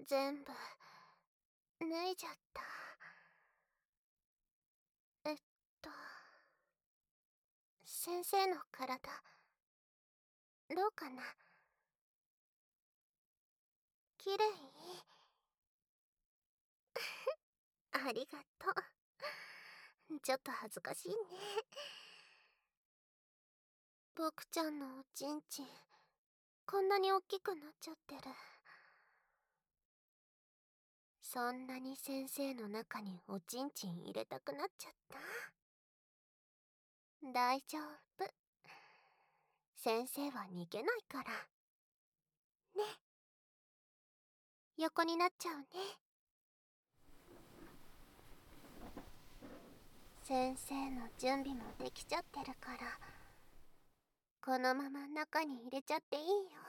全部脱いじゃった。えっと先生の体どうかな。きれい？ありがとう。ちょっと恥ずかしいね。僕ちゃんのおちんちんこんなに大きくなっちゃってる。そんなに先生の中におちんちん入れたくなっちゃった？大丈夫、先生は逃げないからね。横になっちゃうね。先生の準備もできちゃってるから、このまま中に入れちゃっていいよ。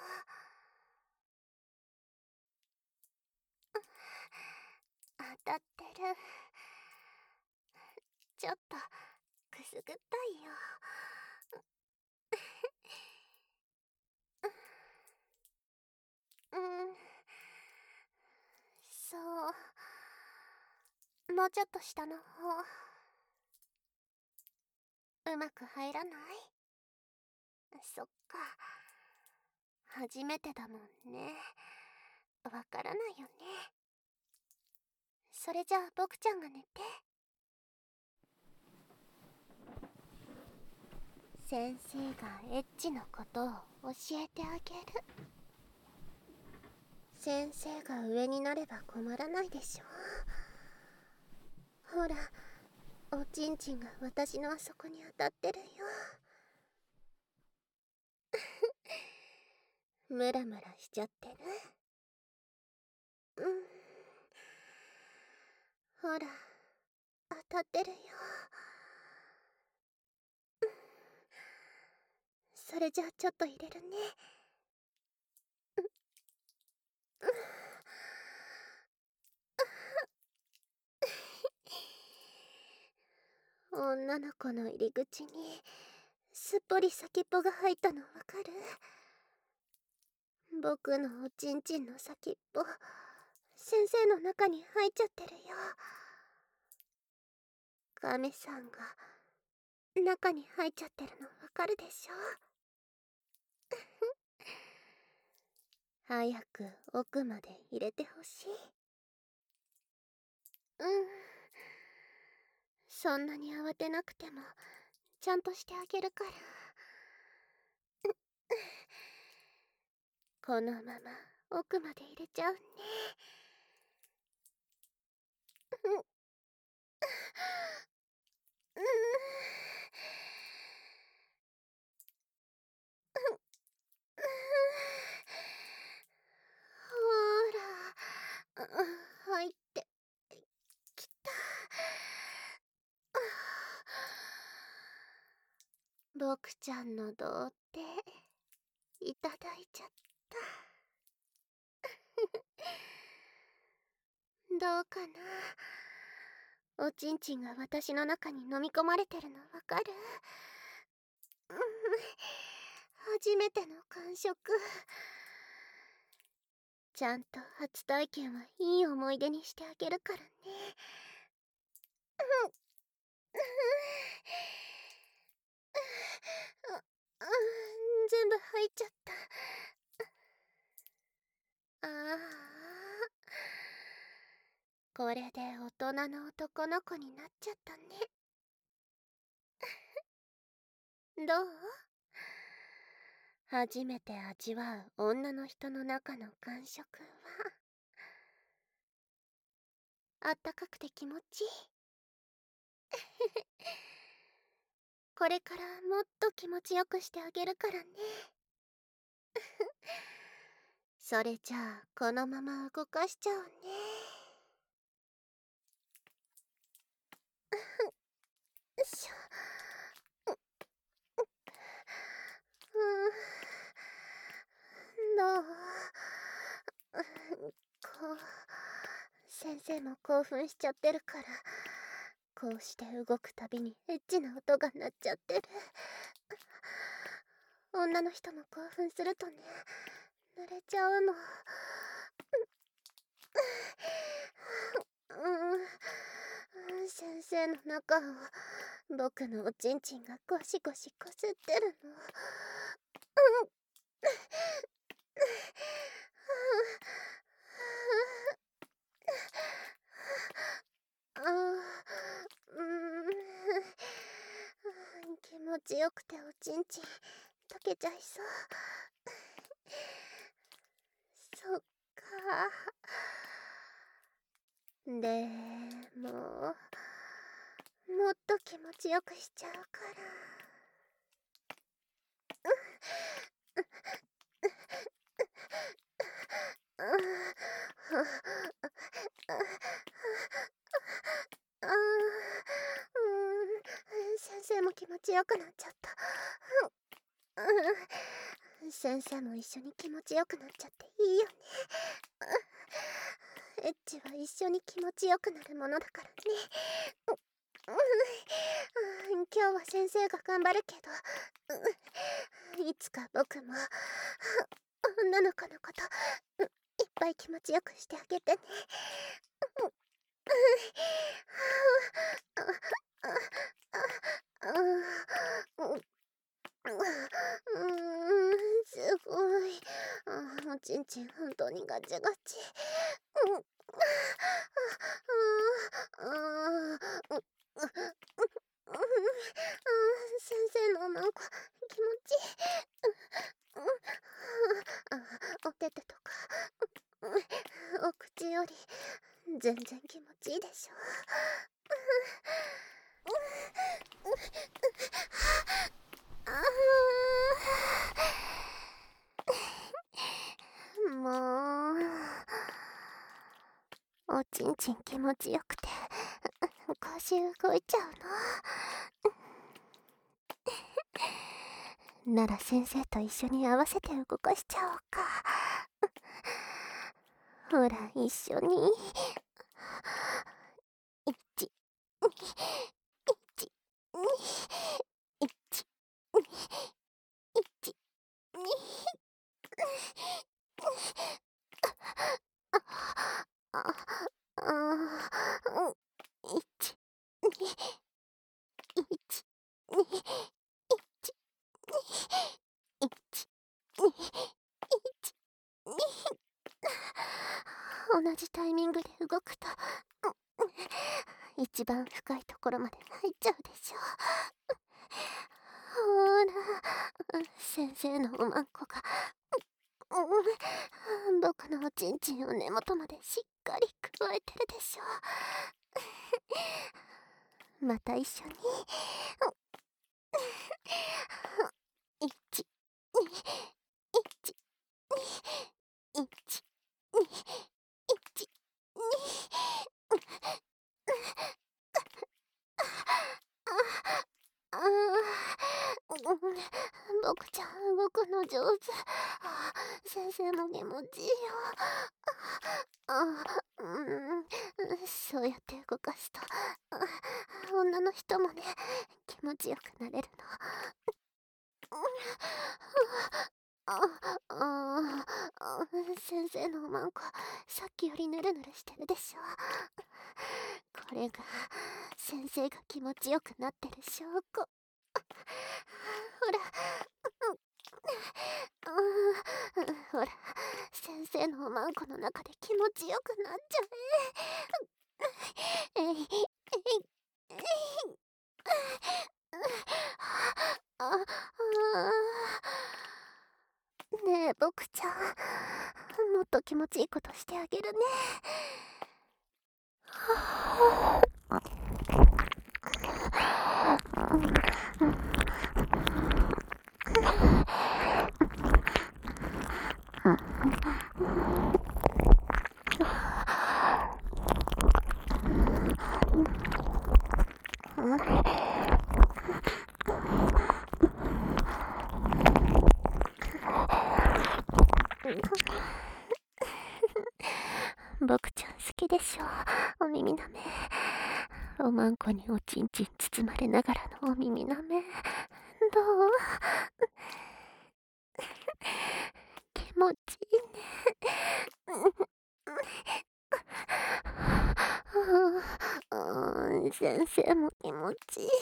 当たってる。ちょっとくすぐったいよ。うん、そう、もうちょっと下の方。うまく入らない？そっか、初めてだもんね。わからないよね。それじゃあ僕ちゃんが寝て。先生がエッチのことを教えてあげる。先生が上になれば困らないでしょ。ほら、おちんちんが私のあそこに当たってるよ。ムラムラしちゃってる？うん、ほら、当たってるよ。それじゃあちょっと入れるね。女の子の入り口にすっぽり先っぽが入ったのわかる？僕のおちんちんの先っぽ、先生の中に入っちゃってるよ。カメさんが中に入っちゃってるのわかるでしょ？早く奥まで入れてほしい。うん、そんなに慌てなくてもちゃんとしてあげるから。このまま奥まで入れちゃうね。うん、ほら、入ってきた。僕ちゃんの童貞いただいちゃった。どうかな。おちんちんが私の中に飲み込まれてるのわかる？うん、初めての感触。ちゃんと初体験はいい思い出にしてあげるからね。うん、全部入っちゃった。ああ、これで大人の男の子になっちゃったね。どう？初めて味わう女の人の中の感触はあったかくて気持ちいい。これからもっと気持ちよくしてあげるからね。それじゃあこのまま動かしちゃうね。よいしょ。どう？こう、先生も興奮しちゃってるから、こうして動くたびにエッチな音が鳴っちゃってる。女の人も興奮するとね、濡れちゃうの。 先生の中を僕のおちんちんがゴシゴシこすってるの。気持ちよくておちんちん溶けちゃいそう。そっか。でももっと気持ちよくしちゃうから。先生も気持ちよくなっちゃった。先生も一緒に気持ちよくなっちゃっていいよね。エッチは一緒に気持ちよくなるものだからね。今日は先生が頑張るけど、いつか僕も女の子のこといっぱい気持ちよくしてあげてね。すごい。おちんちん本当にガチガチ。先生のなんか気持ちいい。お手手とかお口より全然気持ちいいでしょ。もうおちんちん気持ちよくて腰動いちゃうの。なら先生と一緒に合わせて動かしちゃおうか。ほら一緒に。1、2、1、2、1、2、1、2。1、2、1、2、1、1、2、同じタイミングで動くと一番深いところまで入っちゃうでしょ。ほら先生のおまんこが僕のおちんちんを根元までしっかりくわえてるでしょ。また一緒に。1、2、1、2、1、2、1、僕ちゃん動くの上手。先生も気持ちいいよ。そうやって動かすと女の人もね気持ちよくなれるの。先生のおまんこさっきよりヌルヌルしてるでしょ。これが先生が気持ちよくなってる証拠。ほらほら先生のおまんこの中で気持ちよくなっちゃえ。ねえ僕ちゃんもっと気持ちいいことしてあげるね。僕ちゃん好きでしょお耳なめ。おまんこにおちんちん包まれながらのお耳なめどう？気持ちいいね。 先生も気持ちいいよ。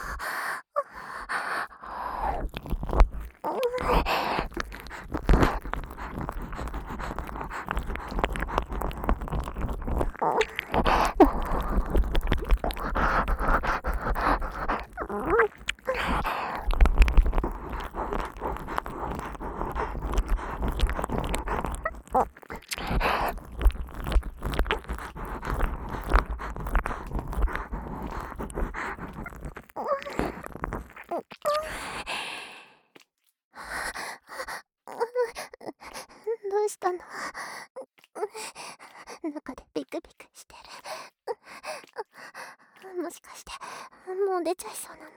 どうしたの？中でビクビクしてる。もしかしてもう出ちゃいそうな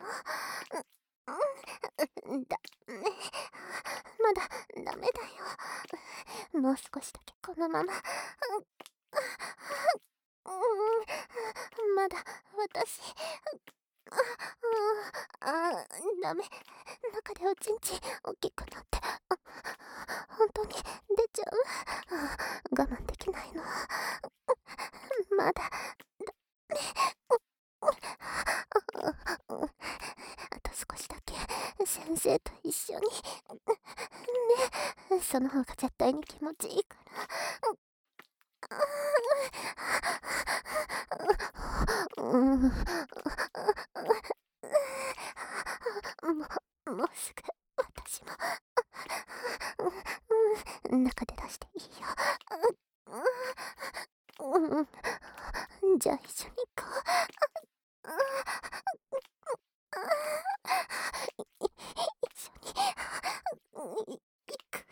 の？まだダメだよ。もう少しだけこのまま。まだ私。ダメ。中でおちんちん大きくなって。本当に出ちゃう。我慢できないの。まだ。あと少しだけ先生と一緒に。ね、その方が絶対に気持ちいいから。もうすぐ私も中で出していいよ。じゃあ一緒に行こう。一緒に行く。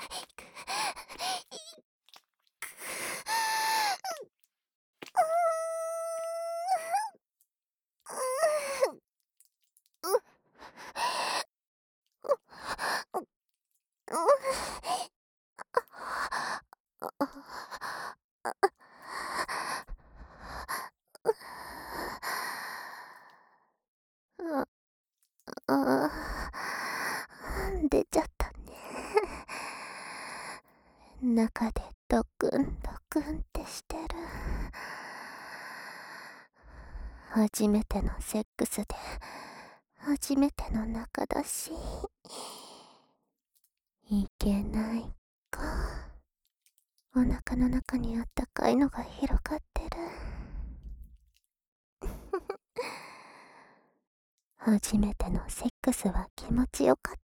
出ちゃったね。中でドクンドクンってしてる。初めてのセックスで初めての中だし、いけないか。お腹の中にあったかいのが広がってる。初めてのセックスは気持ちよかっ